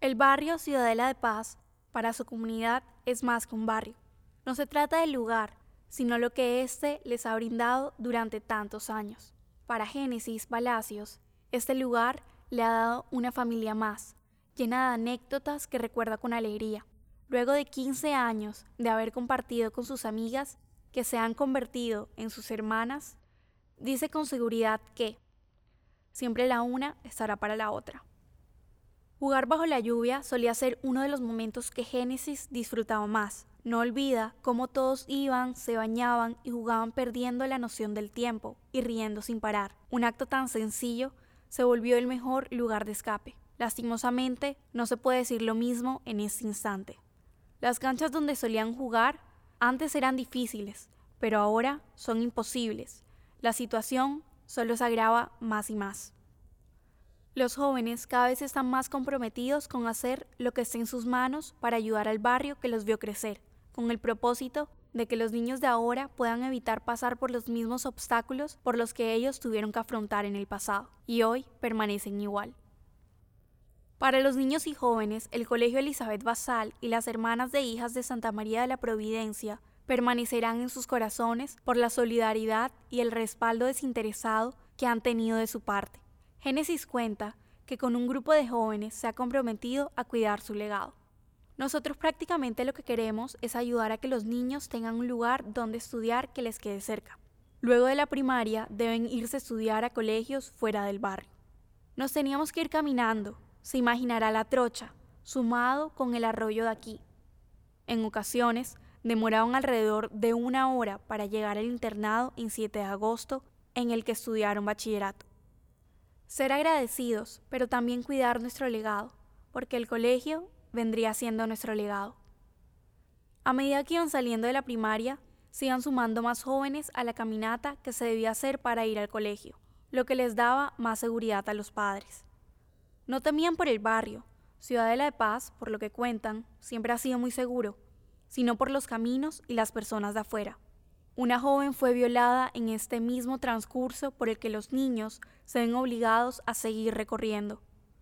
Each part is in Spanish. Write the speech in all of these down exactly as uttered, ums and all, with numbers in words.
El barrio Ciudadela de Paz, para su comunidad, es más que un barrio. No se trata del lugar, sino lo que éste les ha brindado durante tantos años. Para Génesis Palacios, este lugar le ha dado una familia más, llena de anécdotas que recuerda con alegría. Luego de quince años de haber compartido con sus amigas, que se han convertido en sus hermanas, dice con seguridad que siempre la una estará para la otra. Jugar bajo la lluvia solía ser uno de los momentos que Génesis disfrutaba más. No olvida cómo todos iban, se bañaban y jugaban perdiendo la noción del tiempo y riendo sin parar. Un acto tan sencillo se volvió el mejor lugar de escape. Lastimosamente, no se puede decir lo mismo en este instante. Las canchas donde solían jugar antes eran difíciles, pero ahora son imposibles. La situación solo se agrava más y más. Los jóvenes cada vez están más comprometidos con hacer lo que esté en sus manos para ayudar al barrio que los vio crecer, con el propósito de que los niños de ahora puedan evitar pasar por los mismos obstáculos por los que ellos tuvieron que afrontar en el pasado, y hoy permanecen igual. Para los niños y jóvenes, el Colegio Elizabeth Basal y las Hermanas de Hijas de Santa María de la Providencia permanecerán en sus corazones por la solidaridad y el respaldo desinteresado que han tenido de su parte. Génesis cuenta que con un grupo de jóvenes se ha comprometido a cuidar su legado. Nosotros prácticamente lo que queremos es ayudar a que los niños tengan un lugar donde estudiar que les quede cerca. Luego de la primaria deben irse a estudiar a colegios fuera del barrio. Nos teníamos que ir caminando, se imaginará la trocha, sumado con el arroyo de aquí. En ocasiones demoraban alrededor de una hora para llegar al internado en siete de agosto en el que estudiaron bachillerato. Ser agradecidos, pero también cuidar nuestro legado, porque el colegio vendría siendo nuestro legado. A medida que iban saliendo de la primaria, se iban sumando más jóvenes a la caminata que se debía hacer para ir al colegio, lo que les daba más seguridad a los padres. No temían por el barrio. Ciudadela de Paz, por lo que cuentan, siempre ha sido muy seguro, sino por los caminos y las personas de afuera. Una joven fue violada en este mismo transcurso por el que los niños se ven obligados a seguir recorriendo.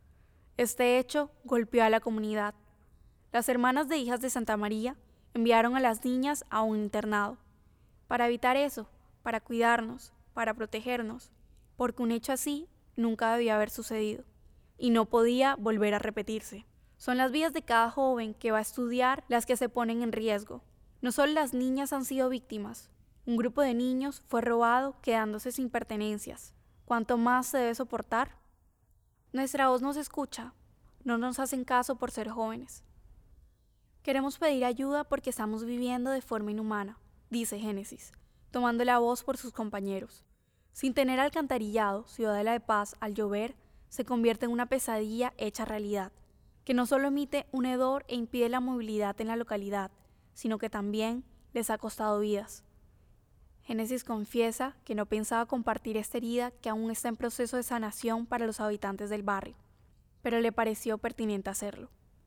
Este hecho golpeó a la comunidad. Las Hermanas de Hijas de Santa María enviaron a las niñas a un internado. Para evitar eso, para cuidarnos, para protegernos, porque un hecho así nunca debía haber sucedido y no podía volver a repetirse. Son las vidas de cada joven que va a estudiar las que se ponen en riesgo. No solo las niñas han sido víctimas. Un grupo de niños fue robado quedándose sin pertenencias. ¿Cuánto más se debe soportar? Nuestra voz no se escucha. No nos hacen caso por ser jóvenes. Queremos pedir ayuda porque estamos viviendo de forma inhumana, dice Génesis, tomando la voz por sus compañeros. Sin tener alcantarillado, Ciudadela de Paz, al llover, se convierte en una pesadilla hecha realidad, que no solo emite un hedor e impide la movilidad en la localidad, sino que también les ha costado vidas. Génesis confiesa que no pensaba compartir esta herida que aún está en proceso de sanación para los habitantes del barrio, pero le pareció pertinente hacerlo.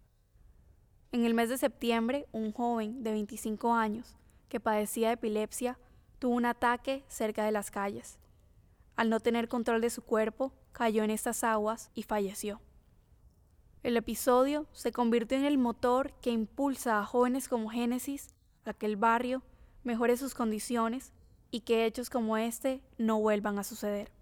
En el mes de septiembre, un joven de veinticinco años que padecía de epilepsia tuvo un ataque cerca de las calles. Al no tener control de su cuerpo, cayó en estas aguas y falleció. El episodio se convirtió en el motor que impulsa a jóvenes como Génesis a que el barrio mejore sus condiciones y que hechos como este no vuelvan a suceder.